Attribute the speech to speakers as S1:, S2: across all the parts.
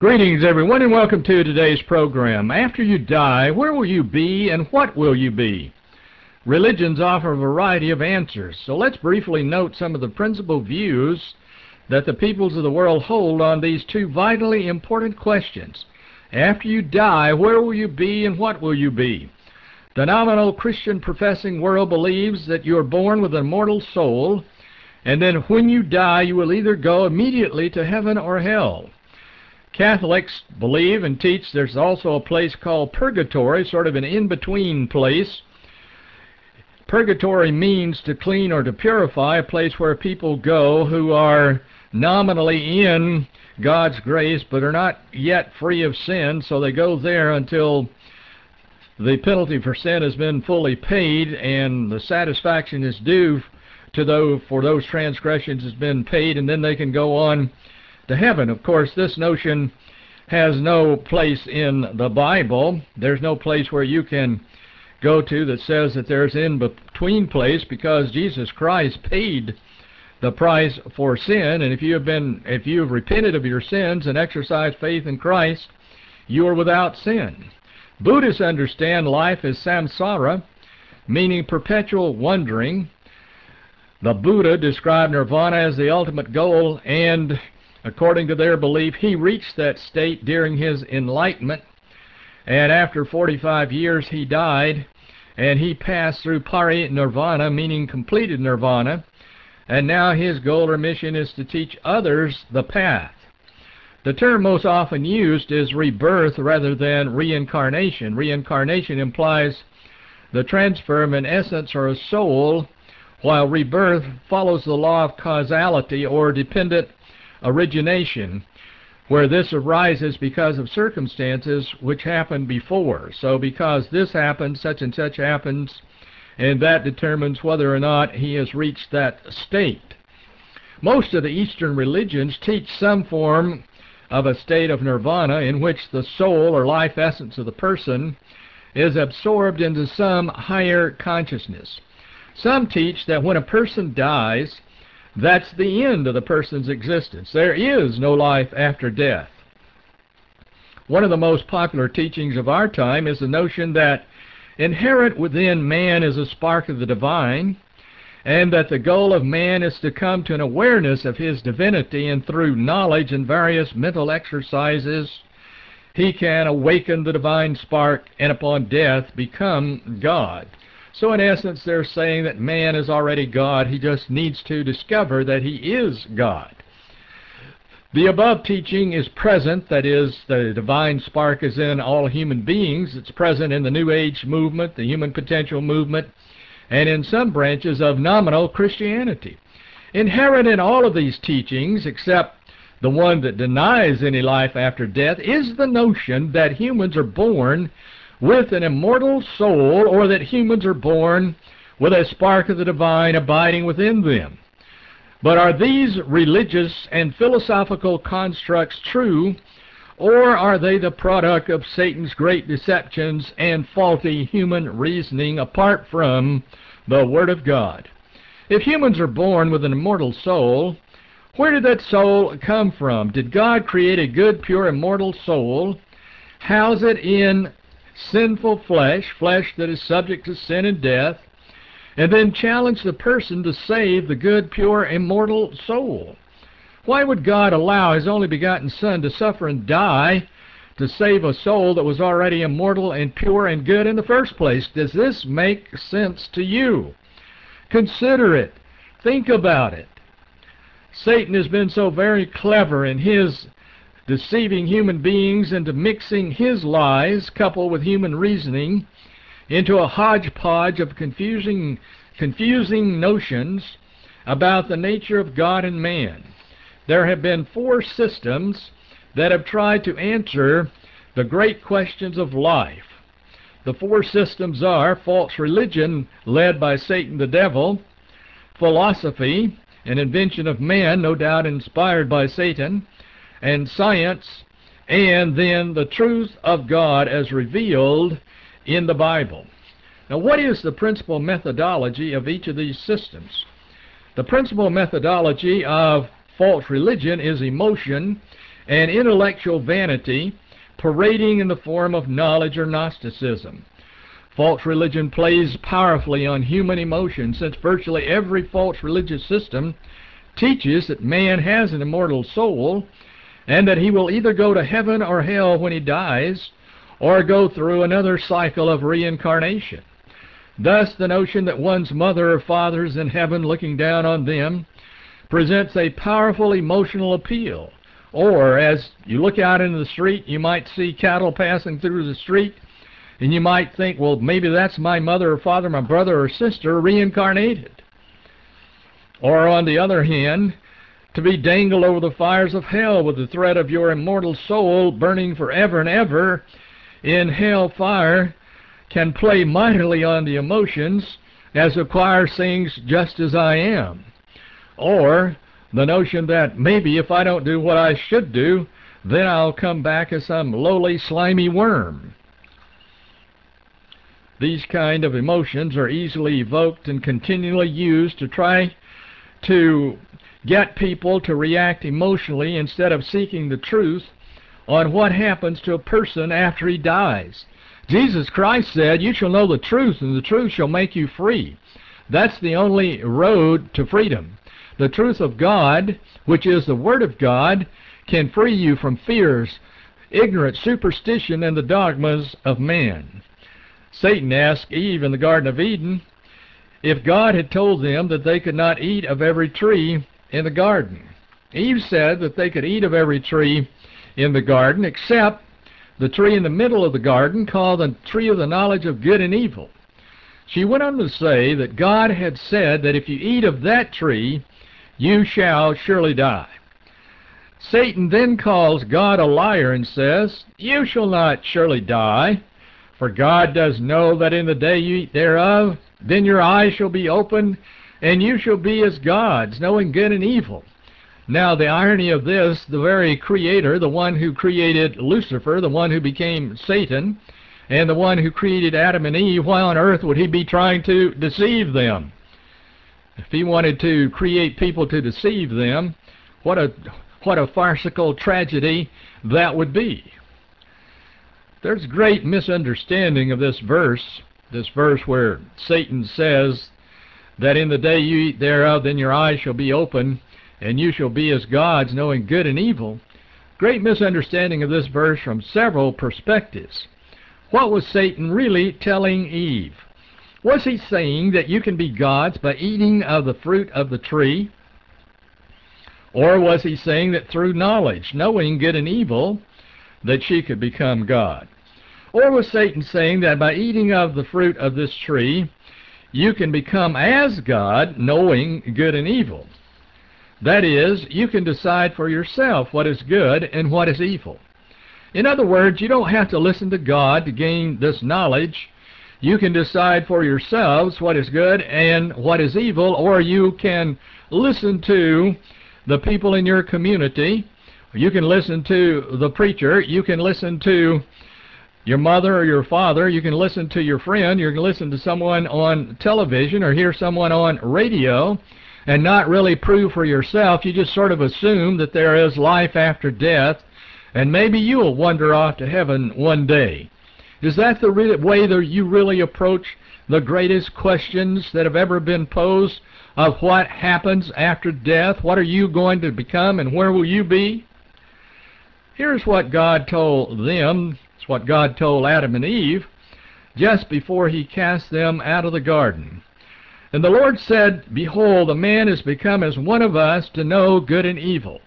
S1: Greetings, everyone, and welcome to today's program. After you die, where will you be and what will you be? Religions offer a variety of answers, so let's briefly note some of the principal views that the peoples of the world hold on these two vitally important questions. After you die, where will you be and what will you be? The nominal Christian professing world believes that you are born with an immortal soul, and then when you die, you will either go immediately to heaven or hell. Catholics believe and teach there's also a place called purgatory, sort of an in-between place. Purgatory means to clean or to purify, a place where people go who are nominally in God's grace but are not yet free of sin, so they go there until the penalty for sin has been fully paid and the satisfaction is due to for those transgressions has been paid, and then they can go on to heaven. Of course, this notion has no place in the Bible. There's no place where you can go to that says that there's an in-between place, because Jesus Christ paid the price for sin, and if you have repented of your sins and exercised faith in Christ, you are without sin. Buddhists understand life as samsara, meaning perpetual wandering. The Buddha described nirvana as the ultimate goal, and according to their belief, he reached that state during his enlightenment, and after 45 years he died, and he passed through parinirvana, meaning completed nirvana, and now his goal or mission is to teach others the path. The term most often used is rebirth rather than reincarnation. Reincarnation implies the transfer of an essence or a soul, while rebirth follows the law of causality or dependent origination, where this arises because of circumstances which happened before. So because this happens, such and such happens, and that determines whether or not he has reached that state. Most of the Eastern religions teach some form of a state of nirvana in which the soul or life essence of the person is absorbed into some higher consciousness. Some teach that when a person dies, that's the end of the person's existence. There is no life after death. One of the most popular teachings of our time is the notion that inherent within man is a spark of the divine, and that the goal of man is to come to an awareness of his divinity, and through knowledge and various mental exercises he can awaken the divine spark and upon death become God. So in essence, they're saying that man is already God. He just needs to discover that he is God. The above teaching is present, that is, the divine spark is in all human beings. It's present in the New Age movement, the human potential movement, and in some branches of nominal Christianity. Inherent in all of these teachings, except the one that denies any life after death, is the notion that humans are born with an immortal soul, or that humans are born with a spark of the divine abiding within them. But are these religious and philosophical constructs true, or are they the product of Satan's great deceptions and faulty human reasoning apart from the Word of God? If humans are born with an immortal soul, where did that soul come from? Did God create a good, pure, immortal soul, house it in sinful flesh that is subject to sin and death, and then challenge the person to save the good, pure, immortal soul? Why would God allow His only begotten Son to suffer and die to save a soul that was already immortal and pure and good in the first place? Does this make sense to you? Consider it. Think about it. Satan has been so very clever in his deceiving human beings into mixing his lies, coupled with human reasoning, into a hodgepodge of confusing notions about the nature of God and man. There have been 4 systems that have tried to answer the great questions of life. The 4 systems are false religion, led by Satan the devil; philosophy, an invention of man, no doubt inspired by Satan; and science; and then the truth of God as revealed in the Bible. Now, what is the principal methodology of each of these systems? The principal methodology of false religion is emotion and intellectual vanity, parading in the form of knowledge or Gnosticism. False religion plays powerfully on human emotions, since virtually every false religious system teaches that man has an immortal soul and that he will either go to heaven or hell when he dies, or go through another cycle of reincarnation. Thus, the notion that one's mother or father is in heaven looking down on them presents a powerful emotional appeal. Or, as you look out into the street, you might see cattle passing through the street, and you might think, well, maybe that's my mother or father, my brother or sister reincarnated. Or, on the other hand, to be dangled over the fires of hell with the threat of your immortal soul burning forever and ever in hell fire can play mightily on the emotions, as the choir sings, "Just as I am." Or the notion that maybe if I don't do what I should do, then I'll come back as some lowly, slimy worm. These kind of emotions are easily evoked and continually used to try to get people to react emotionally instead of seeking the truth on what happens to a person after he dies. Jesus Christ said, "You shall know the truth, and the truth shall make you free." That's the only road to freedom. The truth of God, which is the Word of God, can free you from fears, ignorance, superstition, and the dogmas of man. Satan asked Eve in the Garden of Eden if God had told them that they could not eat of every tree in the garden. Eve said that they could eat of every tree in the garden except the tree in the middle of the garden, called the tree of the knowledge of good and evil. She went on to say that God had said that if you eat of that tree, you shall surely die. Satan then calls God a liar and says, "You shall not surely die, for God does know that in the day you eat thereof, then your eyes shall be opened, and you shall be as gods, knowing good and evil." Now, the irony of this, the very Creator, the one who created Lucifer, the one who became Satan, and the one who created Adam and Eve, why on earth would he be trying to deceive them? If he wanted to create people to deceive them, what a farcical tragedy that would be. There's great misunderstanding of this verse where Satan says that in the day you eat thereof, then your eyes shall be open, and you shall be as gods, knowing good and evil. Great misunderstanding of this verse from several perspectives. What was Satan really telling Eve? Was he saying that you can be gods by eating of the fruit of the tree? Or was he saying that through knowledge, knowing good and evil, that she could become God? Or was Satan saying that by eating of the fruit of this tree, you can become as God, knowing good and evil? That is, you can decide for yourself what is good and what is evil. In other words, you don't have to listen to God to gain this knowledge. You can decide for yourselves what is good and what is evil, or you can listen to the people in your community. You can listen to the preacher. You can listen to your mother or your father. You can listen to your friend. You can listen to someone on television or hear someone on radio and not really prove for yourself. You just sort of assume that there is life after death, and maybe you will wander off to heaven one day. Is that the way that you really approach the greatest questions that have ever been posed of what happens after death? What are you going to become, and where will you be? Here's what God told them. It's what God told Adam and Eve just before he cast them out of the garden. "And the Lord said, Behold, a man is become as one of us to know good and evil.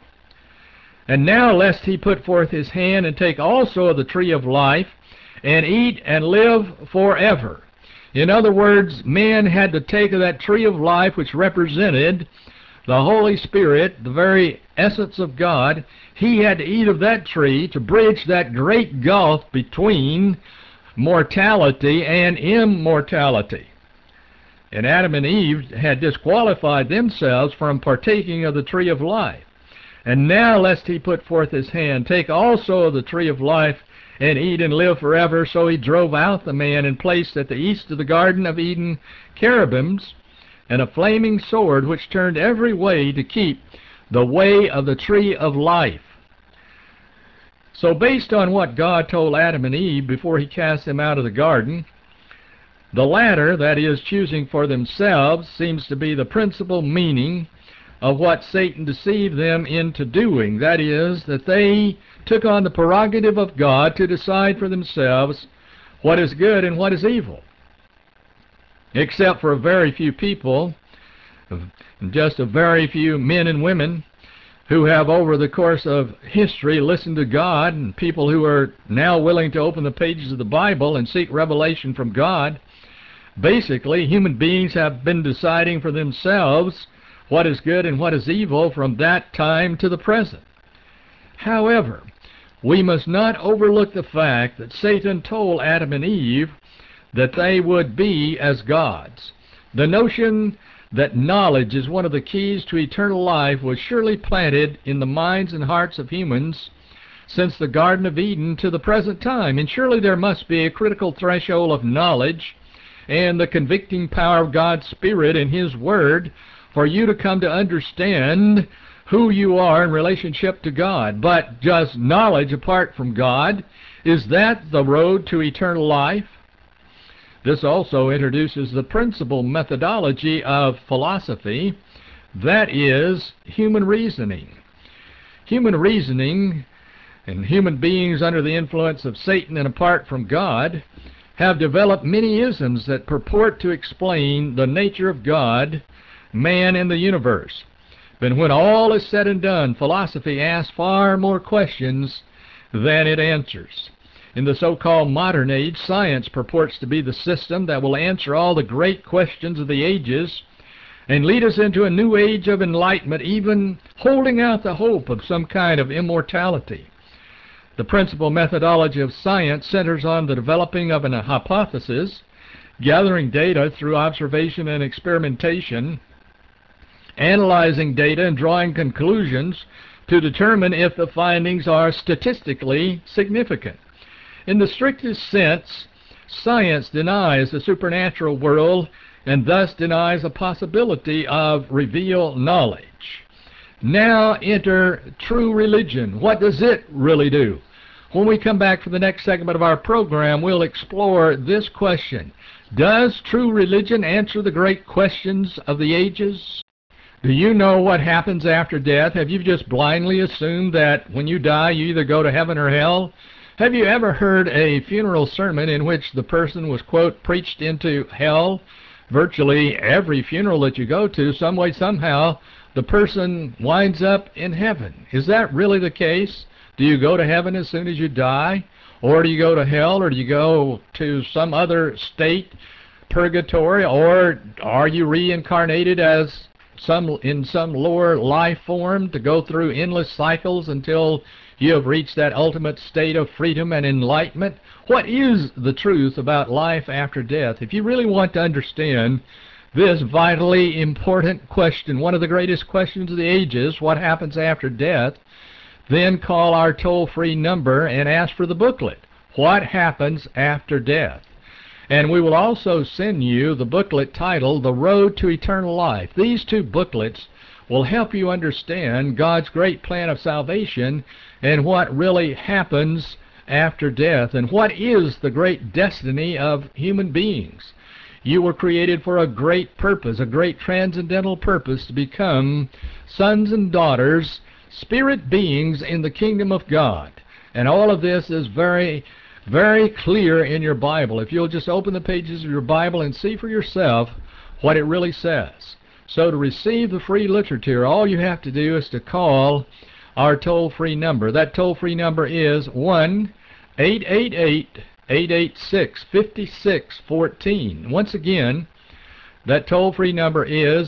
S1: And now lest he put forth his hand and take also of the tree of life, and eat and live forever." In other words, man had to take of that tree of life, which represented the Holy Spirit, the very essence of God. He had to eat of that tree to bridge that great gulf between mortality and immortality. And Adam and Eve had disqualified themselves from partaking of the tree of life. And now, lest he put forth his hand, take also of the tree of life, and eat and live forever. So he drove out the man, and placed at the east of the Garden of Eden cherubims, and a flaming sword, which turned every way to keep the way of the tree of life. So based on what God told Adam and Eve before he cast them out of the garden, the latter, that is, choosing for themselves, seems to be the principal meaning of what Satan deceived them into doing. That is, that they took on the prerogative of God to decide for themselves what is good and what is evil. Except for a very few people, just a very few men and women who have over the course of history listened to God, and people who are now willing to open the pages of the Bible and seek revelation from God. Basically, human beings have been deciding for themselves what is good and what is evil from that time to the present. However, we must not overlook the fact that Satan told Adam and Eve that they would be as gods. The notion that knowledge is one of the keys to eternal life was surely planted in the minds and hearts of humans since the Garden of Eden to the present time, and surely there must be a critical threshold of knowledge and the convicting power of God's Spirit and His Word for you to come to understand who you are in relationship to God. But just knowledge apart from God, is that the road to eternal life? This also introduces the principal methodology of philosophy, that is, human reasoning. Human reasoning and human beings under the influence of Satan and apart from God have developed many isms that purport to explain the nature of God, man, and the universe. But when all is said and done, philosophy asks far more questions than it answers. In the so-called modern age, science purports to be the system that will answer all the great questions of the ages and lead us into a new age of enlightenment, even holding out the hope of some kind of immortality. The principal methodology of science centers on the developing of an hypothesis, gathering data through observation and experimentation, analyzing data and drawing conclusions to determine if the findings are statistically significant. In the strictest sense, science denies the supernatural world and thus denies the possibility of revealed knowledge. Now enter true religion. What does it really do? When we come back for the next segment of our program, we'll explore this question. Does true religion answer the great questions of the ages? Do you know what happens after death? Have you just blindly assumed that when you die you either go to heaven or hell? Have you ever heard a funeral sermon in which the person was, quote, preached into hell? Virtually every funeral that you go to, some way, somehow, the person winds up in heaven. Is that really the case? Do you go to heaven as soon as you die? Or do you go to hell? Or do you go to some other state, purgatory? Or are you reincarnated as in some lower life form to go through endless cycles until you have reached that ultimate state of freedom and enlightenment? What is the truth about life after death? If you really want to understand this vitally important question, one of the greatest questions of the ages, what happens after death, then call our toll-free number and ask for the booklet, What Happens After Death? And we will also send you the booklet titled The Road to Eternal Life. These two booklets will help you understand God's great plan of salvation and what really happens after death and what is the great destiny of human beings. You were created for a great purpose, a great transcendental purpose, to become sons and daughters, spirit beings in the kingdom of God. And all of this is very, very clear in your Bible. If you'll just open the pages of your Bible and see for yourself what it really says. So to receive the free literature, all you have to do is to call our toll-free number. That toll-free number is 1-888-886-5614. Once again, that toll-free number is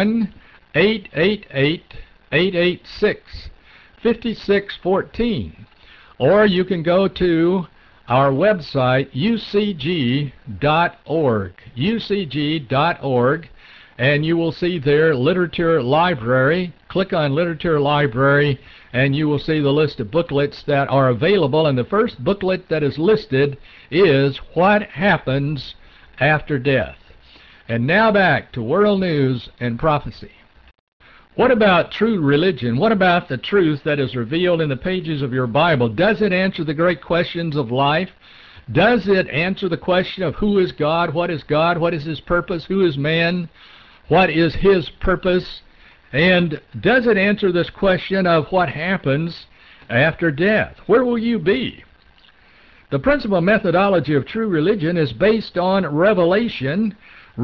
S1: 1-888-886-5614. Or you can go to our website, ucg.org, ucg.org, and you will see there Literature Library. Click on Literature Library, and you will see the list of booklets that are available. And the first booklet that is listed is What Happens After Death. And now back to World News and Prophecy. What about true religion? What about the truth that is revealed in the pages of your Bible? Does it answer the great questions of life? Does it answer the question of who is God? What is God? What is His purpose? Who is man? What is His purpose? And does it answer this question of what happens after death? Where will you be? The principal methodology of true religion is based on revelation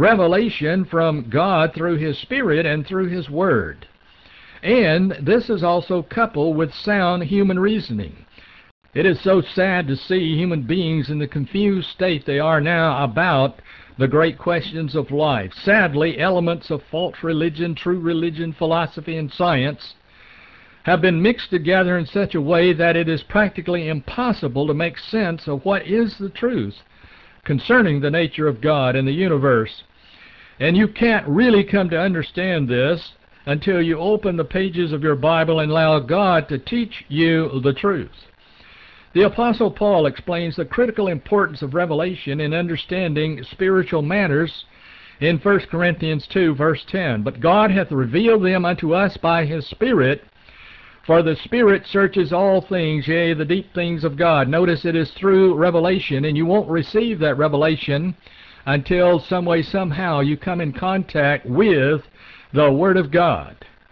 S1: from God through His Spirit and through His Word. And this is also coupled with sound human reasoning. It is so sad to see human beings in the confused state they are now about the great questions of life. Sadly, elements of false religion, true religion, philosophy, and science have been mixed together in such a way that it is practically impossible to make sense of what is the truth concerning the nature of God and the universe. And you can't really come to understand this until you open the pages of your Bible and allow God to teach you the truth. The Apostle Paul explains the critical importance of revelation in understanding spiritual matters in 1 Corinthians 2, verse 10. But God hath revealed them unto us by His Spirit, for the Spirit searches all things, yea, the deep things of God. Notice it is through revelation, and you won't receive that revelation until some way, somehow, you come in contact with the Word of God.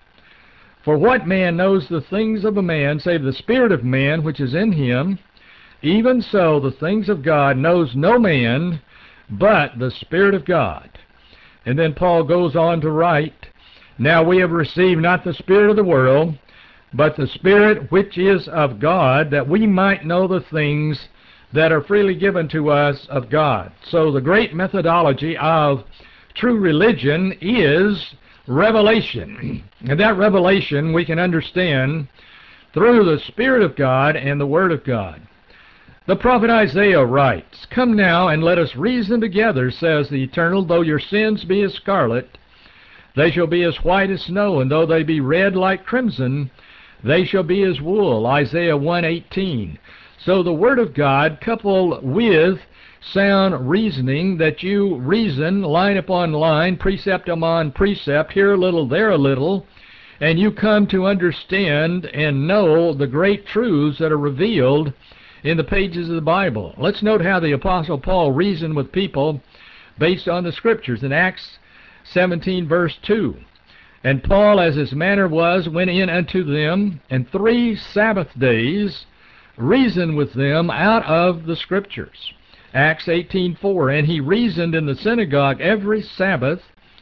S1: For what man knows the things of a man, save the spirit of man which is in him? Even so the things of God knows no man but the Spirit of God. And then Paul goes on to write, Now we have received not the spirit of the world, but the Spirit which is of God, that we might know the things that are freely given to us of God. So the great methodology of true religion is revelation. And that revelation we can understand through the Spirit of God and the Word of God. The prophet Isaiah writes, Come now and let us reason together, says the Eternal. Though your sins be as scarlet, they shall be as white as snow, and though they be red like crimson, they shall be as wool. Isaiah 1:18. So the Word of God, coupled with sound reasoning, that you reason line upon line, precept upon precept, here a little, there a little, and you come to understand and know the great truths that are revealed in the pages of the Bible. Let's note how the Apostle Paul reasoned with people based on the Scriptures in Acts 17, verse 2. And Paul, as his manner was, went in unto them, and 3 Sabbath days reasoned with them out of the Scriptures. Acts 18:4. And he reasoned in the synagogue every Sabbath,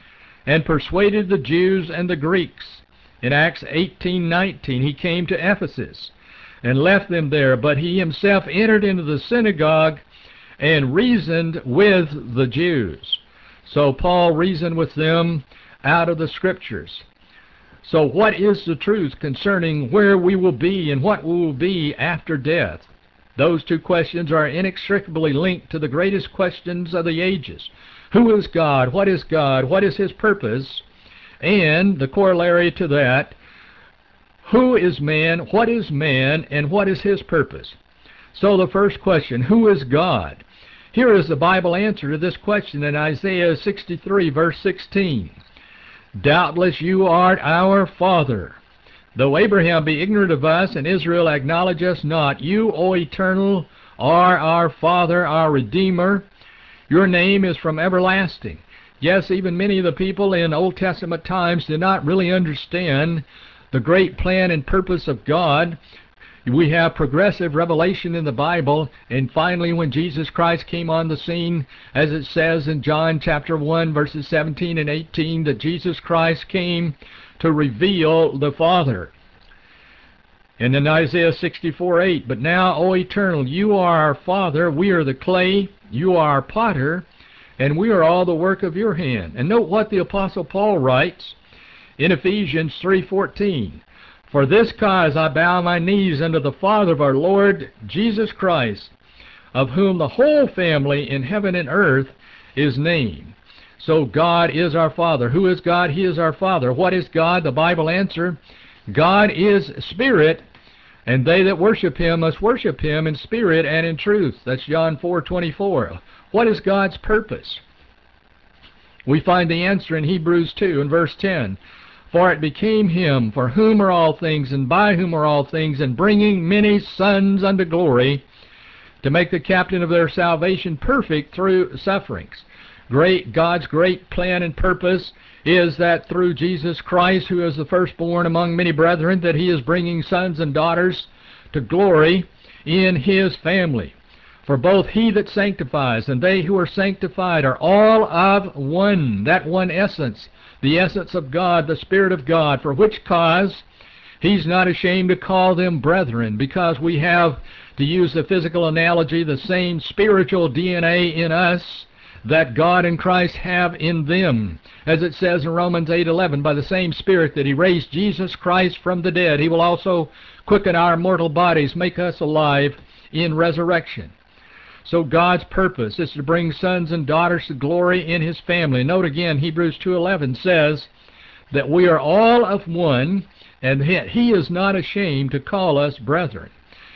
S1: and persuaded the Jews and the Greeks. In Acts 18:19, he came to Ephesus, and left them there, but he himself entered into the synagogue, and reasoned with the Jews. So Paul reasoned with them out of the Scriptures. So what is the truth concerning where we will be and what we will be after death? Those two questions are inextricably linked to the greatest questions of the ages. Who is God? What is God? What is His purpose? And the corollary to that, who is man? What is man? And what is His purpose? So the first question, who is God? Here is the Bible answer to this question in Isaiah 63, verse 16. Doubtless you art our Father. Though Abraham be ignorant of us, and Israel acknowledge us not, you, O Eternal, are our Father, our Redeemer. Your name is from everlasting. Yes, even many of the people in Old Testament times did not really understand the great plan and purpose of God. We have progressive revelation in the Bible, and finally when Jesus Christ came on the scene, as it says in John chapter 1, verses 17 and 18, that Jesus Christ came to reveal the Father. And in Isaiah 64:8, But now, O Eternal, you are our Father, we are the clay, you are our potter, and we are all the work of your hand. And note what the Apostle Paul writes in Ephesians 3:14. For this cause I bow my knees unto the Father of our Lord Jesus Christ, of whom the whole family in heaven and earth is named. So God is our Father. Who is God? He is our Father. What is God? The Bible answer, God is Spirit, and they that worship Him must worship Him in spirit and in truth. That's John 4:24. What is God's purpose? We find the answer in Hebrews 2 and verse 10. For it became him, for whom are all things, and by whom are all things, and bringing many sons unto glory, to make the captain of their salvation perfect through sufferings. God's great plan and purpose is that through Jesus Christ, who is the firstborn among many brethren, that he is bringing sons and daughters to glory in his family. For both he that sanctifies and they who are sanctified are all of one, that one essence, the essence of God, the Spirit of God, for which cause he's not ashamed to call them brethren, because we have, to use the physical analogy, the same spiritual DNA in us that God and Christ have in them. As it says in Romans 8:11, by the same Spirit that he raised Jesus Christ from the dead, he will also quicken our mortal bodies, make us alive in resurrection. So God's purpose is to bring sons and daughters to glory in his family. Note again, Hebrews 2:11 says that we are all of one, and he is not ashamed to call us brethren.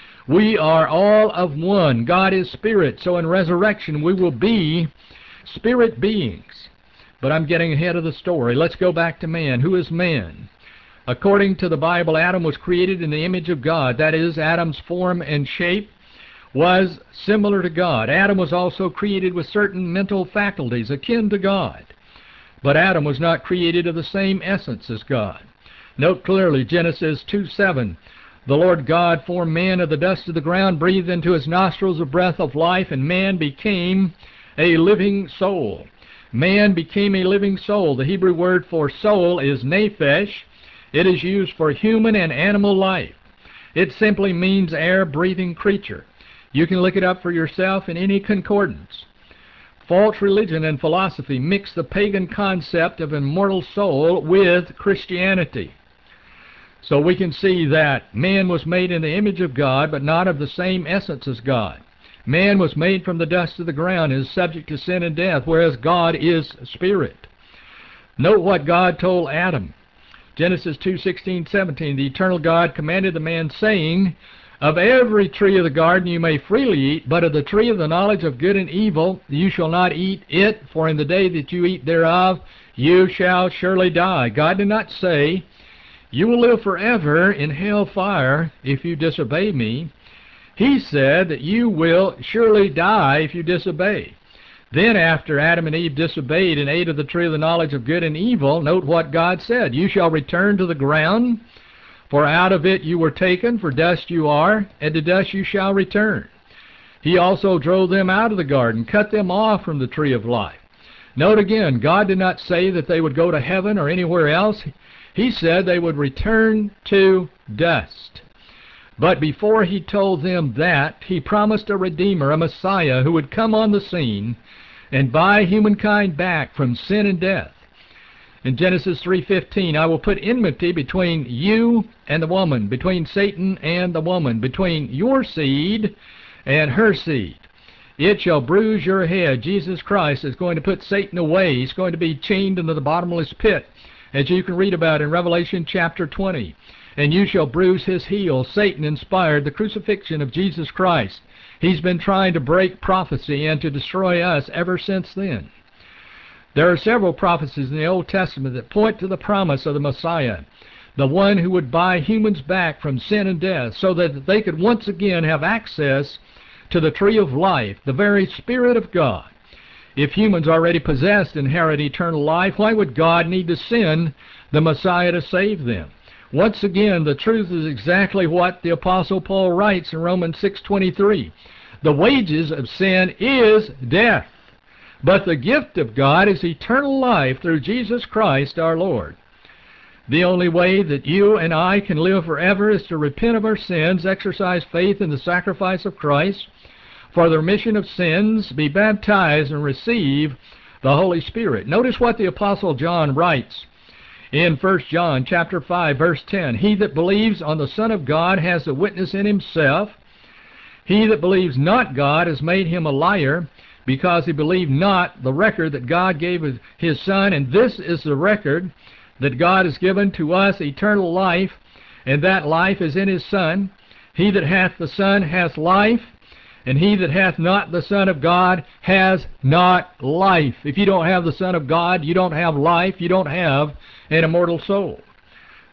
S1: We are all of one. God is spirit, so in resurrection we will be spirit beings. But I'm getting ahead of the story. Let's go back to man. Who is man? According to the Bible, Adam was created in the image of God. That is, Adam's form and shape was similar to God. Adam was also created with certain mental faculties akin to God. But Adam was not created of the same essence as God. Note clearly Genesis 2:7. The Lord God formed man of the dust of the ground, breathed into his nostrils the breath of life, and man became a living soul. Man became a living soul. The Hebrew word for soul is nephesh. It is used for human and animal life. It simply means air-breathing creature. You can look it up for yourself in any concordance. False religion and philosophy mix the pagan concept of an immortal soul with Christianity. So we can see that man was made in the image of God, but not of the same essence as God. Man was made from the dust of the ground and is subject to sin and death, whereas God is spirit. Note what God told Adam. Genesis 2:16-17, the eternal God commanded the man, saying, of every tree of the garden you may freely eat, but of the tree of the knowledge of good and evil you shall not eat it, for in the day that you eat thereof you shall surely die. God did not say, you will live forever in hell fire if you disobey me. He said that you will surely die if you disobey. Then after Adam and Eve disobeyed and ate of the tree of the knowledge of good and evil, note what God said. You shall return to the ground, for out of it you were taken, for dust you are, and to dust you shall return. He also drove them out of the garden, cut them off from the tree of life. Note again, God did not say that they would go to heaven or anywhere else. He said they would return to dust. But before he told them that, he promised a Redeemer, a Messiah, who would come on the scene and buy humankind back from sin and death. In Genesis 3:15, I will put enmity between you and the woman, between Satan and the woman, between your seed and her seed. It shall bruise your head. Jesus Christ is going to put Satan away. He's going to be chained into the bottomless pit, as you can read about in Revelation chapter 20. And you shall bruise his heel. Satan inspired the crucifixion of Jesus Christ. He's been trying to break prophecy and to destroy us ever since then. There are several prophecies in the Old Testament that point to the promise of the Messiah, the one who would buy humans back from sin and death, so that they could once again have access to the tree of life, the very Spirit of God. If humans already possessed inherit eternal life, why would God need to send the Messiah to save them? Once again, the truth is exactly what the Apostle Paul writes in Romans 6:23. The wages of sin is death, but the gift of God is eternal life through Jesus Christ our Lord. The only way that you and I can live forever is to repent of our sins, exercise faith in the sacrifice of Christ for the remission of sins, be baptized, and receive the Holy Spirit. Notice what the Apostle John writes in 1 John chapter 5, verse 10. He that believes on the Son of God has a witness in himself. He that believes not God has made him a liar, because he believed not the record that God gave his Son. And this is the record, that God has given to us eternal life, and that life is in his Son. He that hath the Son hath life, and he that hath not the Son of God has not life. If you don't have the Son of God, you don't have life, you don't have an immortal soul.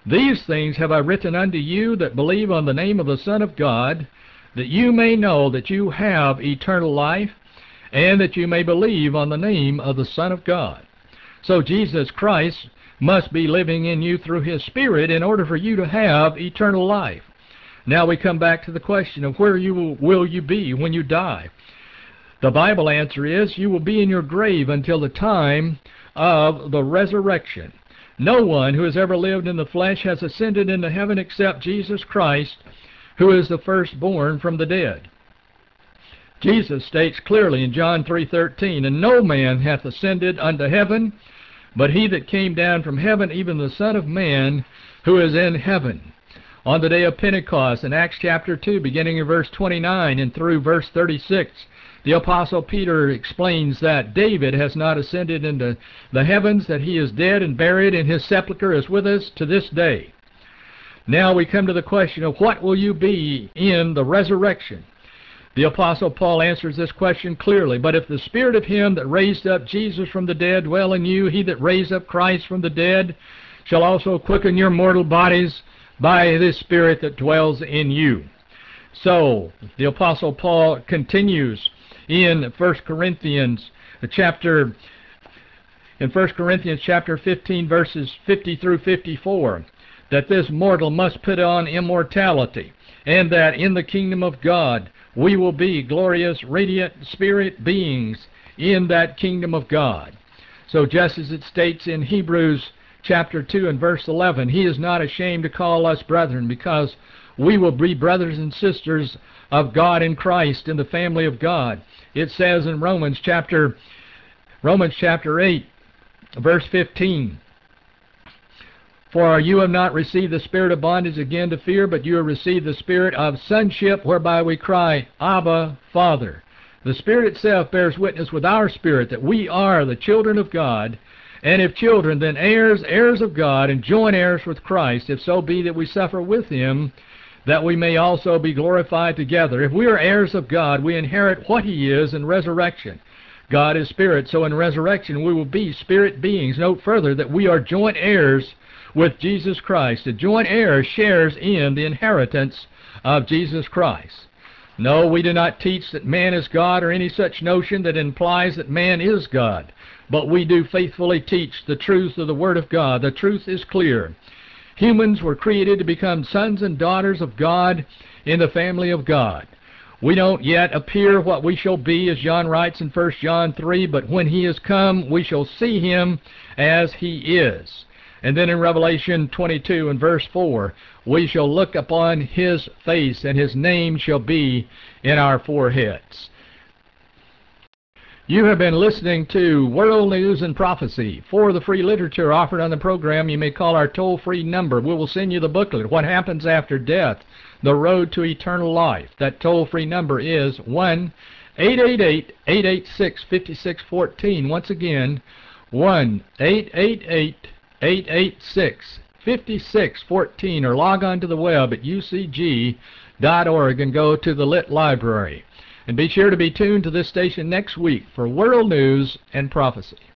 S1: These things have I written unto you that believe on the name of the Son of God, that you may know that you have eternal life, and that you may believe on the name of the Son of God. So Jesus Christ must be living in you through His Spirit in order for you to have eternal life. Now we come back to the question of where will you be when you die? The Bible answer is you will be in your grave until the time of the resurrection. No one who has ever lived in the flesh has ascended into heaven except Jesus Christ, who is the firstborn from the dead. Jesus states clearly in John 3:13, And no man hath ascended unto heaven, but he that came down from heaven, even the Son of Man, who is in heaven. On the day of Pentecost, in Acts chapter 2, beginning in verse 29 and through verse 36, the Apostle Peter explains that David has not ascended into the heavens, that he is dead and buried, and his sepulchre is with us to this day. Now we come to the question of what will you be in the resurrection? The Apostle Paul answers this question clearly. But if the Spirit of Him that raised up Jesus from the dead dwell in you, He that raised up Christ from the dead shall also quicken your mortal bodies by this Spirit that dwells in you. So, the Apostle Paul continues in 1 Corinthians chapter 15, verses 50 through 54, that this mortal must put on immortality, and that in the kingdom of God we will be glorious, radiant spirit beings in that kingdom of God. So just as it states in Hebrews chapter 2 and verse 11, He is not ashamed to call us brethren, because we will be brothers and sisters of God in Christ in the family of God. It says in Romans chapter 8, verse 15, For you have not received the spirit of bondage again to fear, but you have received the spirit of sonship, whereby we cry, Abba, Father. The Spirit itself bears witness with our spirit that we are the children of God, and if children, then heirs, heirs of God, and joint heirs with Christ, if so be that we suffer with Him, that we may also be glorified together. If we are heirs of God, we inherit what He is in resurrection. God is Spirit, so in resurrection we will be spirit beings. Note further that we are joint heirs with Jesus Christ. A joint heir shares in the inheritance of Jesus Christ. No, we do not teach that man is God or any such notion that implies that man is God. But we do faithfully teach the truth of the Word of God. The truth is clear. Humans were created to become sons and daughters of God in the family of God. We don't yet appear what we shall be, as John writes in 1 John 3, but when He is come, we shall see Him as He is. And then in Revelation 22 and verse 4, we shall look upon His face, and His name shall be in our foreheads. You have been listening to World News and Prophecy. For the free literature offered on the program, you may call our toll-free number. We will send you the booklet, What Happens After Death, The Road to Eternal Life. That toll-free number is 1-888-886-5614. Once again, 1-888-886-5614, or log on to the web at ucg.org and go to the Lit Library. And be sure to be tuned to this station next week for World News and Prophecy.